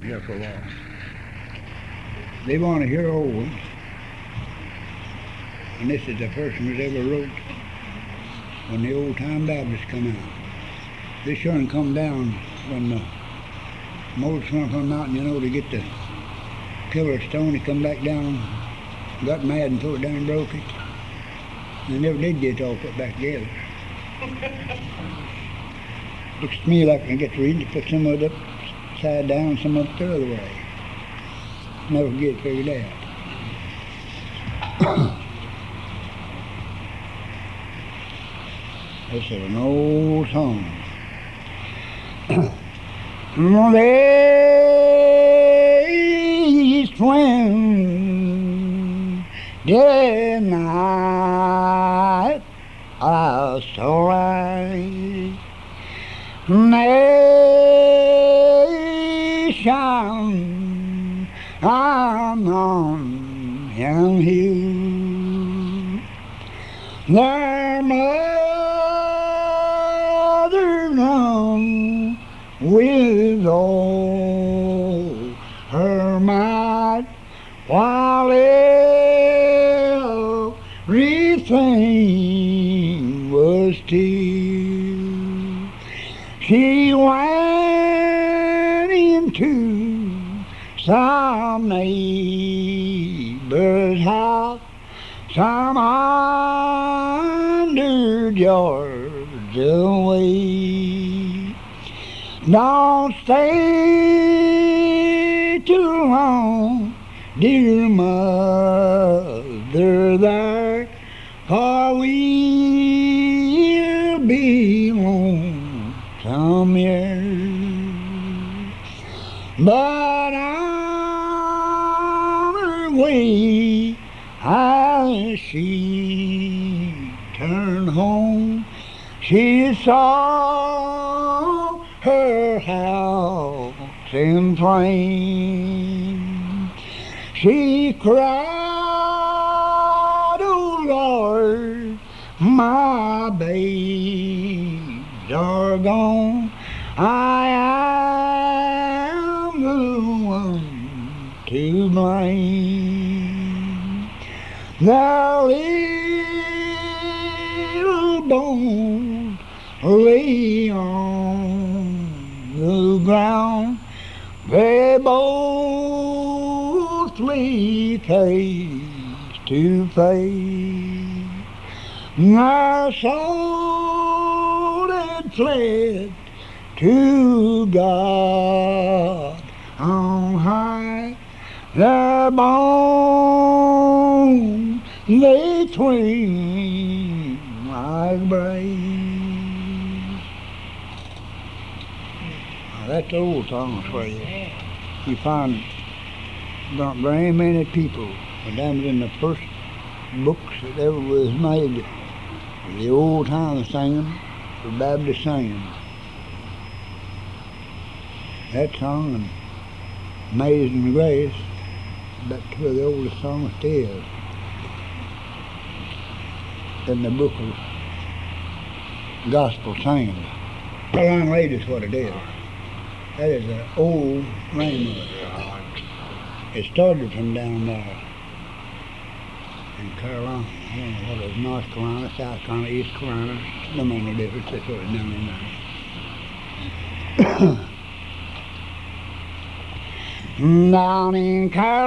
here for a while. They want to hear old ones. And this is the first one that ever wrote when the Old Time Baptists come out. This one come down when Moses went up on the mountain, to get the pillar of stone. He come back down, got mad and threw it down and broke it. And they never did get it all put back together. Looks to me like I get to read it, put some of it upside down, some of it the other way. Never get it figured out. This is an old song. East wind, day and night, I saw right. Nation, I'm on young hill. Their mother run with all her might, while everything was still. She went into some neighbor's house, some 100 yards away. Don't stay too long, dear mother, there, for we'll be lonesome here. But on her way, as she turned home, she saw her house in flames. She cried, "Oh Lord, my babes are gone. I am the one to blame. Their little bones lay on the ground. They both lay face to face. Their soul had fled to God on high. Their bones lay twain like braves. Now, that's old songs for you. You find not very many people, but that was in the first books that ever was made. The old time singing, the Baptist singing. That song and Amazing Grace, about two of the oldest songs still in the book of gospel singing. Caroline Lady is what it is. That is an old rainbow. It started from down there in Carolina. I don't know what it was, North Carolina, South Carolina, East Carolina. No make no difference, that's what it's down in there. Down in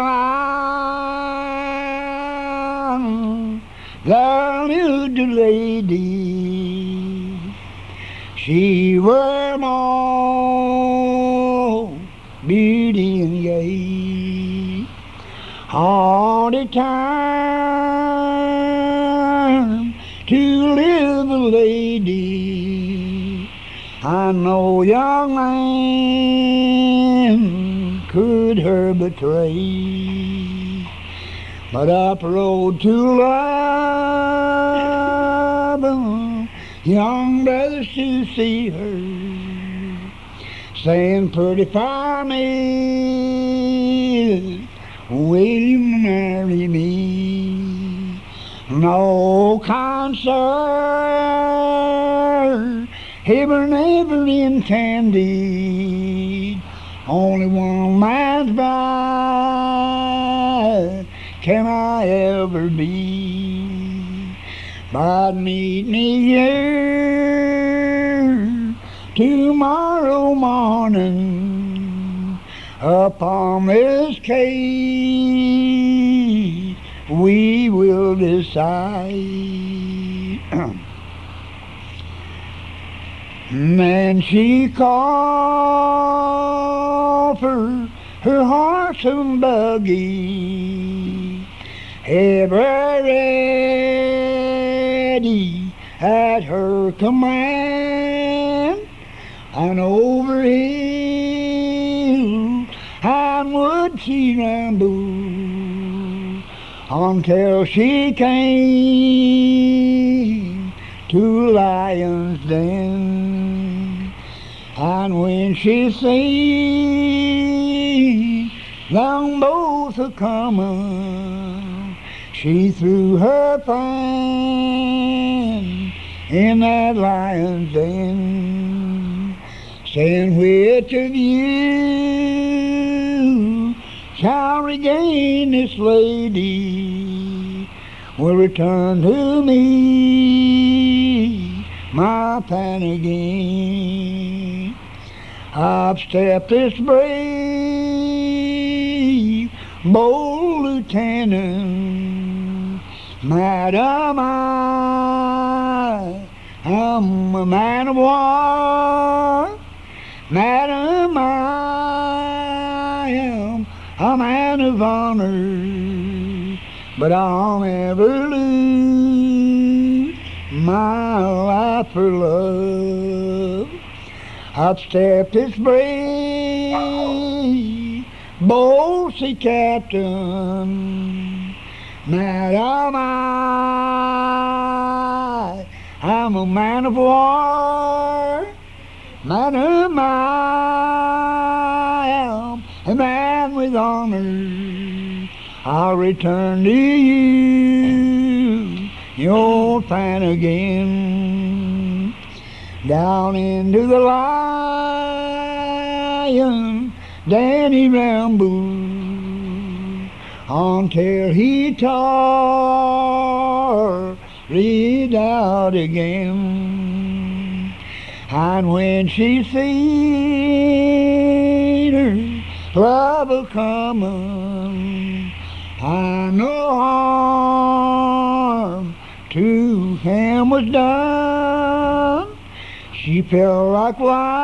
Carolina, there lived a lady. She were more beauty and gay. All the time to live a lady. I know young man could her betray, but up road to love, young brothers to see her, saying, "Pretty fine miss, will you marry me?" No concern, ever never intended Only one man's bride can I ever be. But meet me here tomorrow morning upon this case we will decide. And she called for her horse and buggy, ever ready at her command, and over hill and wood she rambled until she came to Lion's Den. And when she seen them both a-comin', she threw her fan in that lion's den, saying, which of you shall regain this lady will return to me my pan again. I've stepped this brave, bold lieutenant, Madam, I'm a man of war. Madam, I am a man of honor, but I'll never lose my life for love. I've stepped this brave, bold sea captain, Madam, I'm a man of war. Madam, I am a man with honor. I'll return to you your fan again. Down into the lion Danny rambled until he tore it out again. And when she seen her love a-comin', I no harm to him was done. She felt like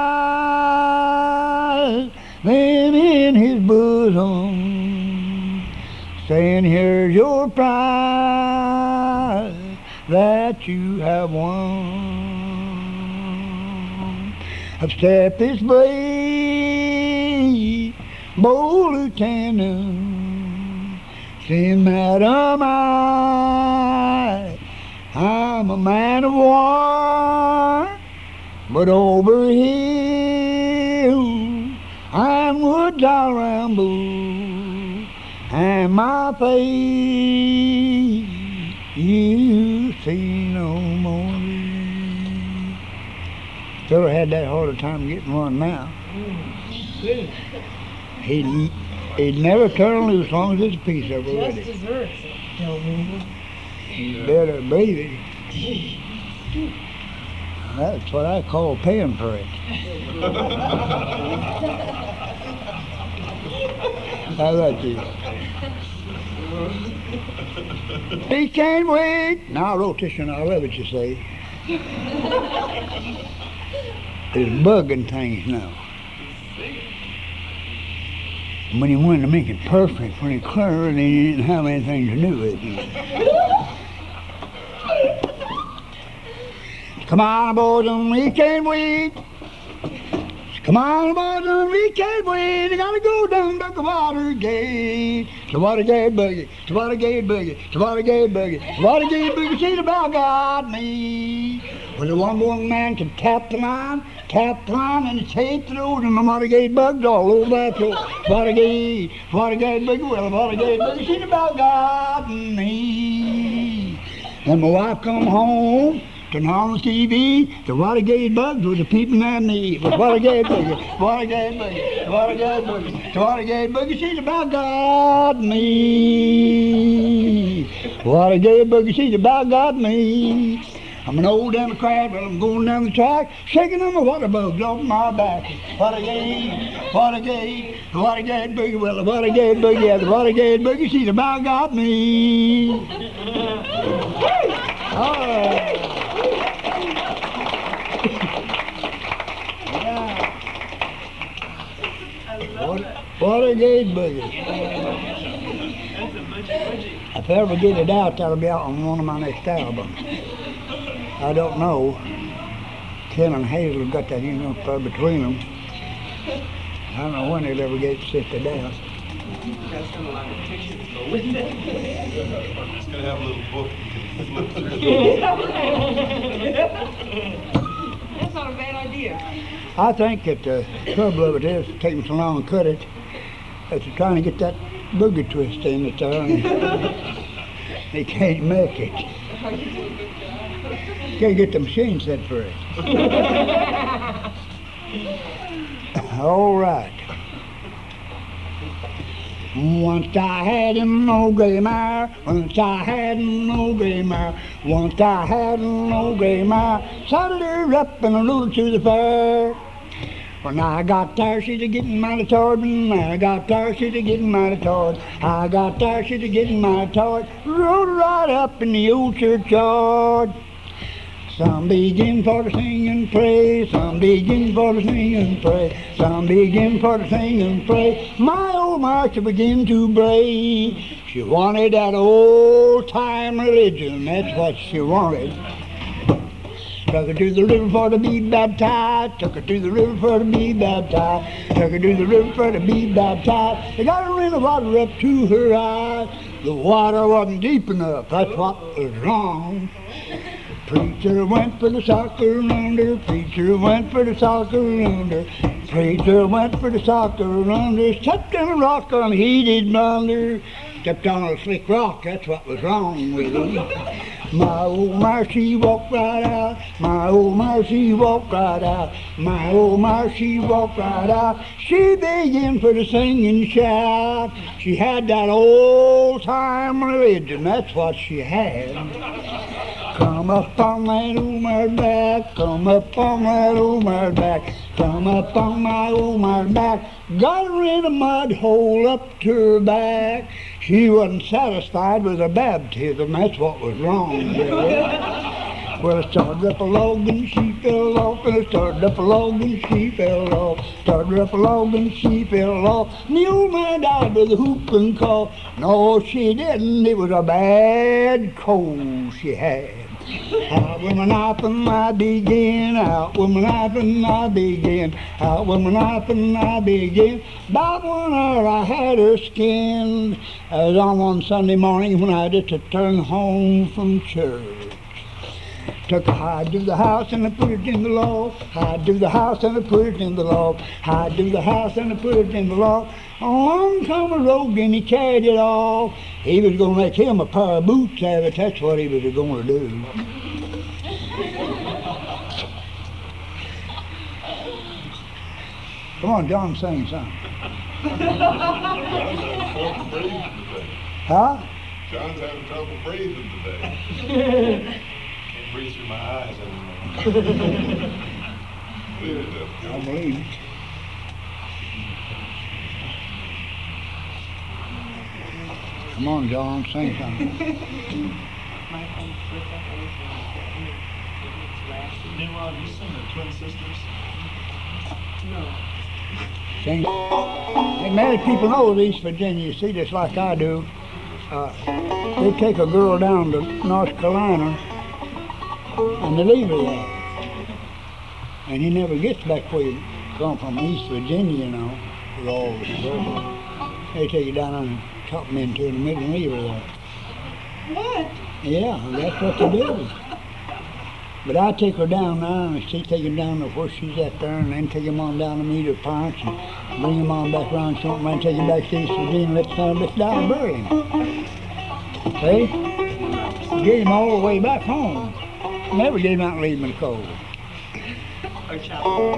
wine then in his bosom, saying, here's your prize that you have won. I've stepped this brave, bold lieutenant, saying, Madam, I'm a man of war, but over hill and woods I'll ramble, and my face you see no more. Fella had that harder time getting one now. He'd never turn loose as long as it's a piece of it. Just desserts it, tell me. You better believe it. That's what I call paying for it. How about you? He can't wait. Now I wrote this one. I love it, you say. It's bugging things now. When he wanted to make it perfect, when he cleared, he didn't have anything to do with it. Come on, boys, and we can't wait. Come on, boys, and we can't wait. I gotta go down to the Watergate. To Watergate boogie, to Watergate boogie, to Watergate boogie, to Watergate boogie. See the bell got me. Well, the one man can tap the line, and it's hate the road, and the Watergate bugs all over that floor. Watergate boogie, well, the Watergate boogie. See the bell got me. And my wife come home Turn on the TV, the Watergate bugs was a peeping at me. It was Watergate boogie, Watergate boogie, Watergate boogie, Watergate boogie. She's about got me. Watergate boogie, she's about got me. I'm an old Democrat, but I'm going down the track, shaking on the water bugs off my back. Watergate, Watergate, Watergate boogie, well the Watergate boogie, yeah, the Watergate boogie, she's about got me. All right. Watergate boogie. If I ever get it out, that'll be out on one of my next albums. I don't know. Ken and Hazel got that between them. I don't know when they'll ever get sifted out. It's gonna have a little book you can flip through. That's not a bad idea. I think that the trouble of it is taking so long to cut it, that they're trying to get that boogie twist in it there, and they can't make it. Can't get the machine set for it. All right. Once I had an old gray mare, once I had an old gray mare, once I had an old gray mare, saddled her up and I rode to the fair. When I got there, she's a getting mighty tired. When I got there, she's a getting mighty tired. I got there, she's a getting mighty tired. Rode right up in the old churchyard. Some begin for to sing and pray, some begin for to sing and pray, some begin for to sing and pray. My old master began to bray. She wanted that old-time religion, that's what she wanted. Took her to the river for to be baptized, took her to the river for to be baptized, took her to the river for to be baptized. They got her in the water up to her eyes. The water wasn't deep enough, that's what was wrong. Preacher went for the soccer under, preacher went for the soccer under, preacher went for the soccer under, stepped on a rock on a heated blunder, stepped on a slick rock, that's what was wrong with him. My old mare, she walked right out, my old mare, she walked right out, my old mare, she walked right out, she began for to sing and shout. She had that old-time religion, that's what she had. Come up on that old mare's back, come up on that old mare's back, come up on my old mare's back, got her in a mud hole up to her back. She wasn't satisfied with her baptism, that's what was wrong with her. Well, I started up a log and she fell off, and I started up a log and she fell off, started up a log and she fell off, and the old man died with a whoop and cough. No, she didn't, it was a bad cold she had. Out with my knife and I begin, out with my knife and I begin, out with my knife and I begin. About 1 hour I had her skinned. I was on one Sunday morning when I just returned home from church. Took a hide to the house and I put it in the loft. Hide to the house and I put it in the loft. Hide to the house and I put it in the loft. Along come a rogue and he carried it off. He was going to make him a pair of boots out of it. That's what he was going to do. Come on, John, sing something. Huh? John's having trouble breathing today. Can't breathe through my eyes anymore. I believe it. Come on, John, sing something. Nimrod, you sing the Twin Sisters? No. Sing. Hey, many people know East Virginia, you see, just like I do. They take a girl down to North Carolina and they leave her there. And he never gets back where he come from, East Virginia, you know, with all the trouble. They take you down and top them into the middle and leave her there. What? Yeah, that's what they do. But I take her down now and she take her down to where she's at there and then take him on down to meet her parents and bring him on back around something and take him back to East Virginia and let the son of a bitch die and bury him. See? Get him all the way back home. Never did not leave me cold. Or chapel.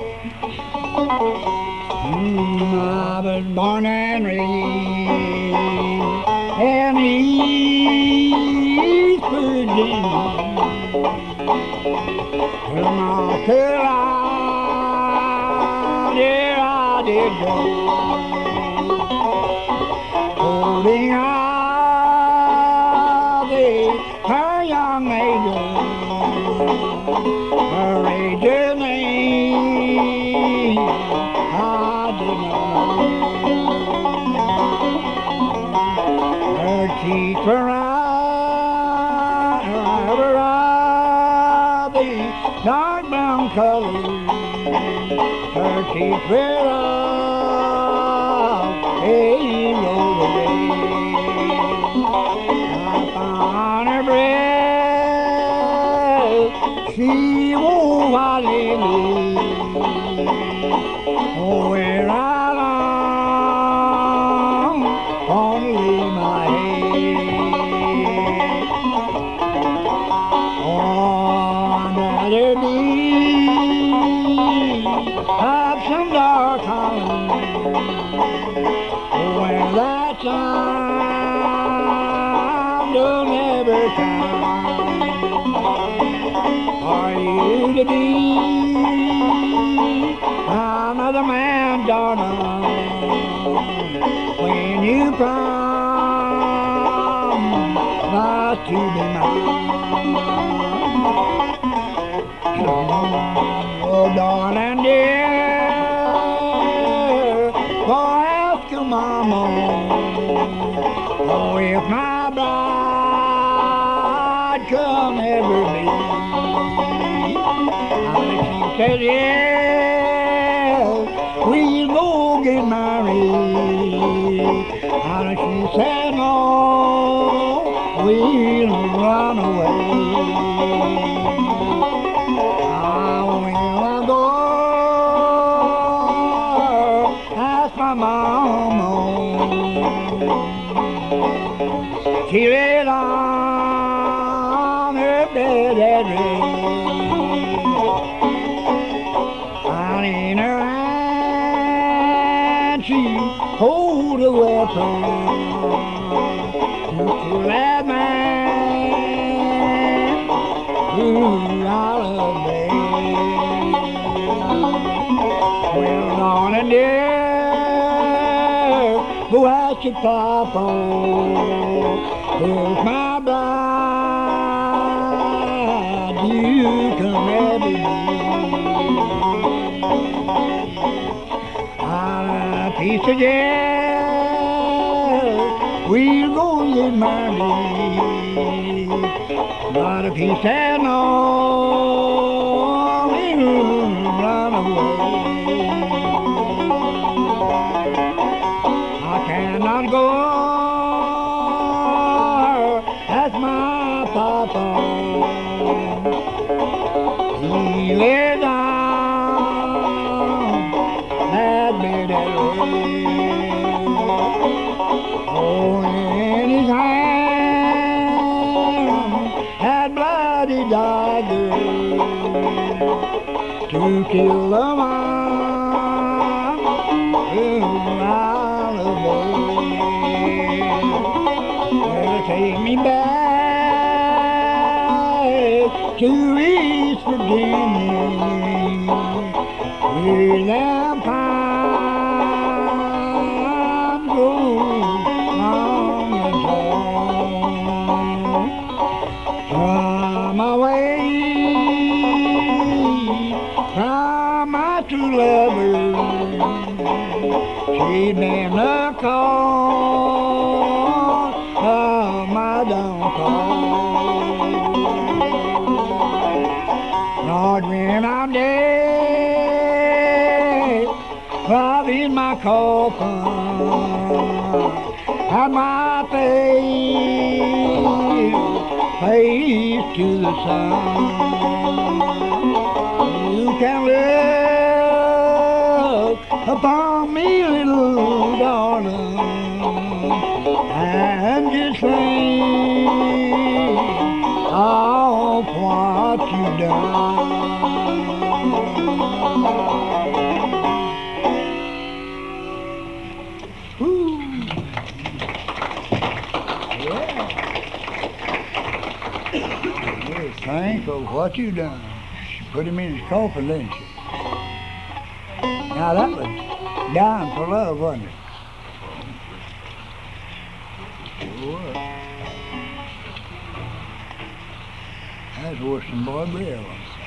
I was born and raised in East Virginia. To North Carolina, there I did go. Holding out her young maiden, her aged name I did not know. Her cheeks were the dark brown color. Her cheeks were a roll away. On her breast, she wore white lily. Oh, where I long on to lay my head. On another beach, up some dark hollow, where that time don't ever come. Are you to be another man, darling, when you promise to be mine? Oh, darling dear, boy, ask your mama. Oh, if my bride come ever be, she said yes, we'll go get married. And she said no, we'll run away. She laid on her bed and and in her hand she hold a weapon to kill that man who out of bed. Well, on and there, go ask your papa. If my bride, you come every day. On a piece of jam, we'll go get married. Not a piece of no, we'll run away. I cannot go. That's my papa. He lay down that bed and oh, in his hand that bloody dagger to kill the man who's out of bed. Take me back to East Virginia, where them pines grow long and tall. From away from my true lover, she'd been a cause of my downfall. Lord, when I'm dead, love in my coffin, and my face to the sun. You can look upon me, little darling, and just think of what you So what you done? She put him in his coffin, didn't she? Now that was dying for love, wasn't it? Sure was. That's worse than Boy Brill.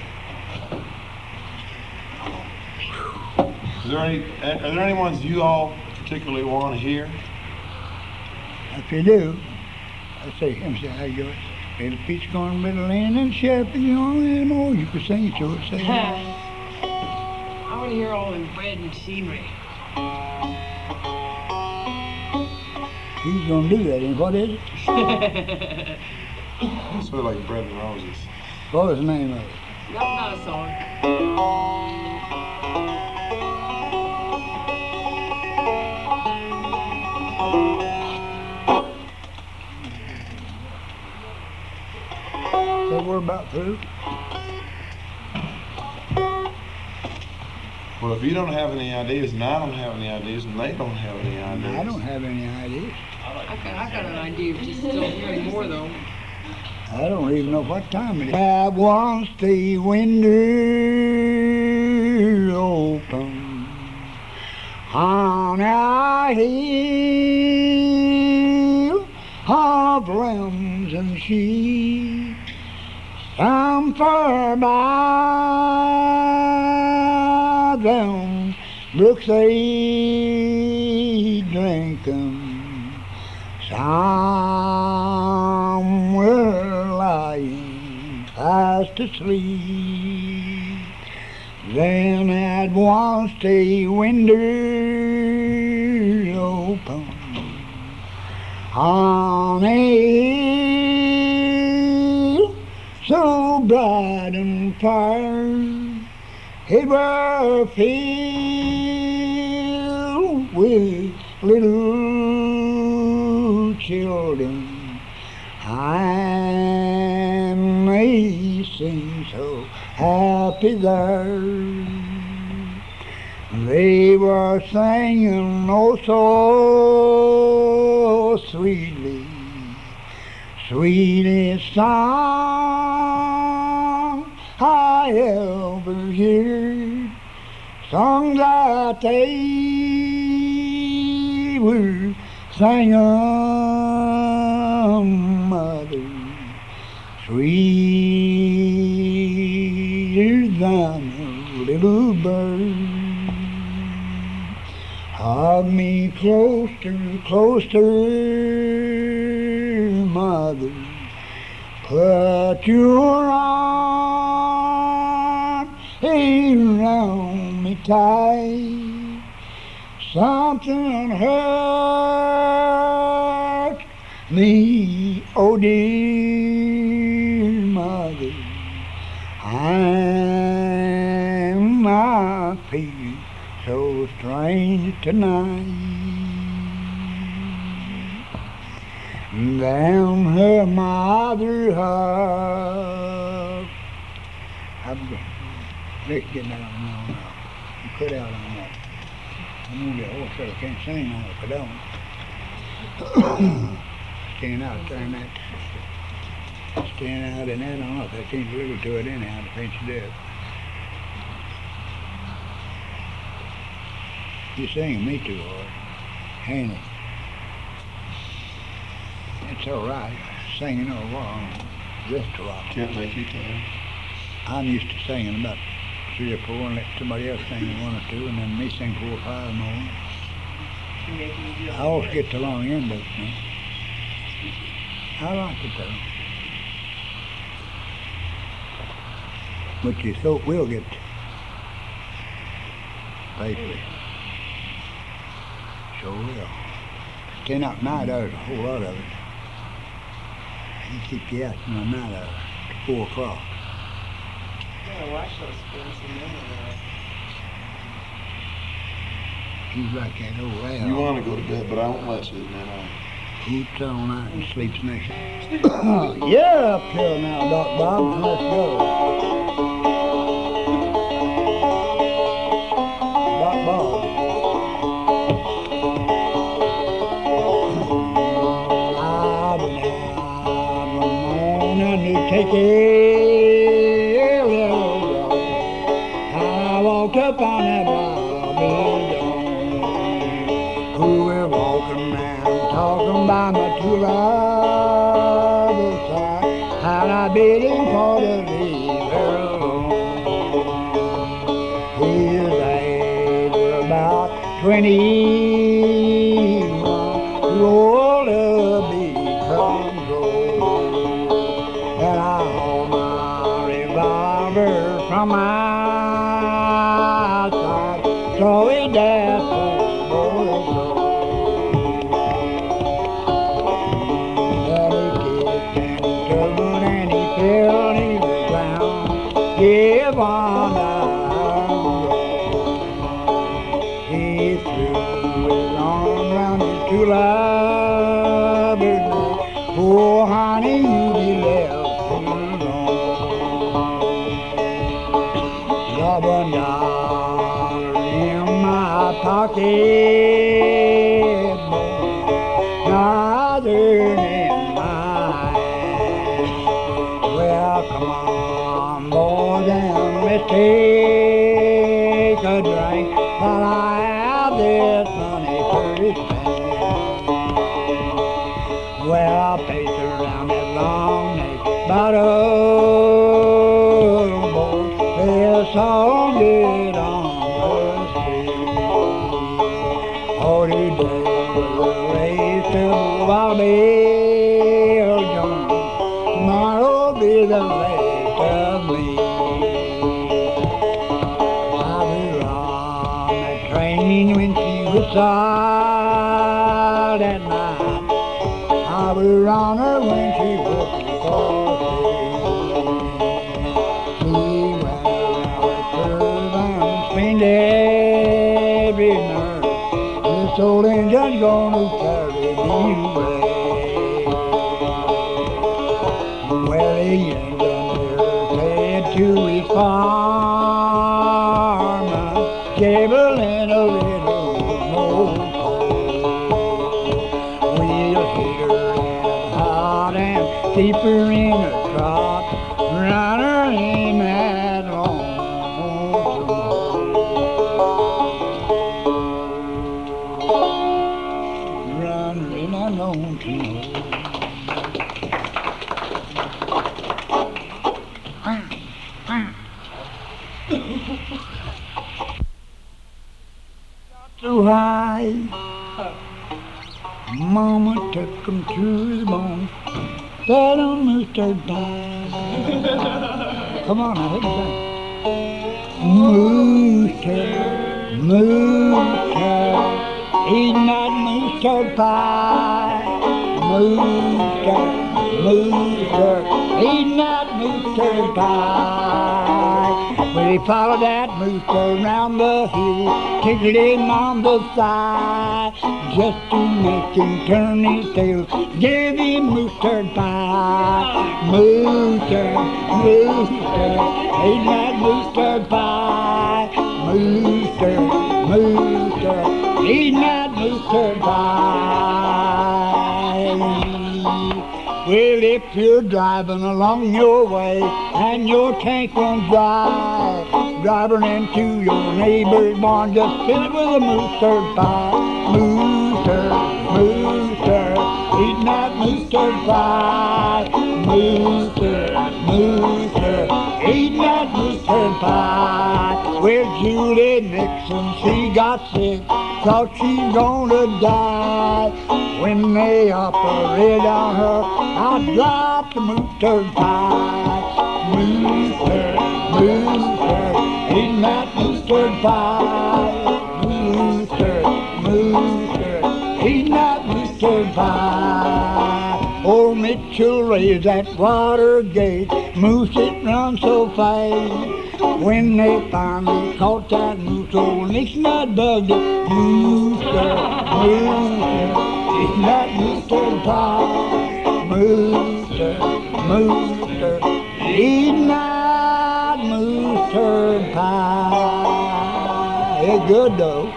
Are there any ones you all particularly want to hear? If you do, I say him say how you do it. Little peach corn, little land and shepherd, you know, you can sing it to us. Say it. I want to hear all the bread and scenery. He's gonna do that, and what is it? It's sort of like Bread and Roses. What was the name of it? Not a song. So we're about through. Well, if you don't have any ideas, and I don't have any ideas, and they don't have any ideas. I don't have any ideas. I got an idea of just still hearing more though. I don't even know what time it is. I want the window open on a hill of lambs and sheep. Some far by them brooks they drink 'em. Some were lying fast asleep. Then at once the window opened on a hill so bright and fair. It was filled with little children, and they seemed so happy there. They were singing oh so sweetly, sweetest song I ever heard. Songs that they were singing, mother, sweeter than a little bird. Hug me closer, closer, mother. Put your arm around me tight. Something hurt me, oh dear mother. I feel so strange tonight. Down her mother hug. Let's get down now. You cut out on that. I'm gonna get hoarse, I can't sing now if I don't. Stand out there that. Stand out in that, I don't know if I can't deliver to it anyhow to pinch it up. You're singing me too hard. Hanny. It's all right. Singing all wrong. Restaurant. Can't make you can. I'm used to singing about 3 or 4 and let somebody else sing 1 or 2 and then me sing 4 or 5 more. I always get the long end of it, man. I like it though. But your throat will get papery. Sure will. Staying out night hours, a whole lot of it. You keep you out in the night hours to 4 o'clock. Yeah, watch those sports and then He's like that old owl. You want to go to bed, but I won't let you, man. Eats all night and sleeps next. Yeah, up here now, Doc Bob. Let's go. Doc Bob. I've been out on a new ticket. walked up on that Bobby Jones, who were walking round talking about my true love's side, and I bid him for to leave her alone. His age were about 21, too old to be controlled, and I hold my revolver from outside, throw it down for the door. And he kicked and he turned and he fell and he was down. Give on down. He threw his arm round his true lover's neck. Oh, honey, you be left too long. $1 in my pocket, boy, neither in my hand. Well, come on, boys, and let's take a drink while I have this money to spend. Well, I'll pace around that long neck bottle, boy. There's song it on the street. Oh, today was a race to Bobby Jones. Tomorrow'll be the last of me. I was on that train when she was silent at night. I was on her when she was for spend every nerve. This old engine's gonna carry me away. Well, the engineer said to his farmer, Gabriel, a little more coal. We'll hit her in hot and keep her in a trot, run her in that long. So high, Mama took him to his bone, fed on mustard pie. Come on, I hit that. Mustard, eating that mustard pie. Mustard, eating that mustard pie. Well, he followed that mustard round the hill, tickled him on the thigh, just to make him turn his tail, give him mustard pie. Mustard, eating that mustard pie. Mustard, eating that mustard pie. Well, if you're driving along your way and your tank runs dry, driving into your neighbor's barn, just fill it with a mustard pie. Mustard, eating that mustard pie. Mustard, eating that mustard pie. Well, Julie Nixon, she got sick, thought she's gonna die. When they operated on her, I dropped the mustard pie. Mustard, eating that mustard pie. Mustard, eating that mustard pie. Old Mitchell raised that Watergate, moose it run so fast. When they finally caught that moose, old Nixon dug it. Mustard, eating that mustard pie. Mustard, eating that mustard pie. It's good though.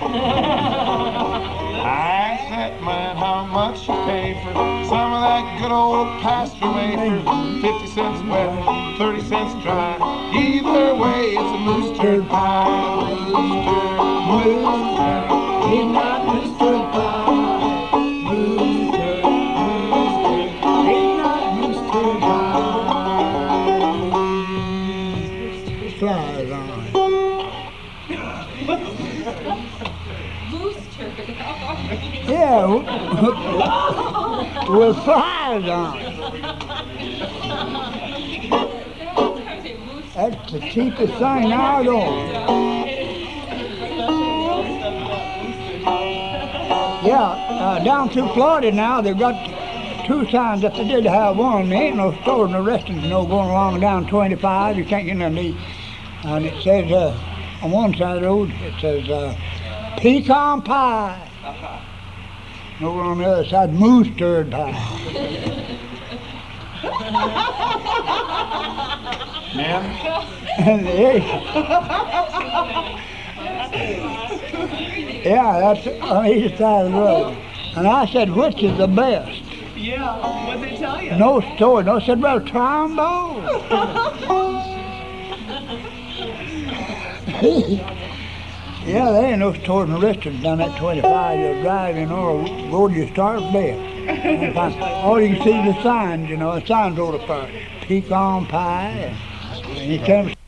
I asked that man how much you pay for some of that good old pasture wafer. 50 cents wet, 30 cents dry. Either way, it's a mustard pie. flies on it. Booster. Yeah, with flies on it. That's the cheapest thing I know. Yeah, down through Florida now, they've got two signs. If they did have one, there ain't no stores, no restaurants, no going along down 25. You can't get nothing to eat. And it says, on one side of the road, it says, pecan pie. And over on the other side, moose turd pie. Man, And yeah, that's on either side of the road. And I said, which is the best? Yeah, what'd they tell you? No story. No, I said, well, try 'em both. Yeah, there ain't no stores and restaurants down that 25. You're driving or road you start there. All you can see is the signs, you know, the signs over the pecan pie. And you can't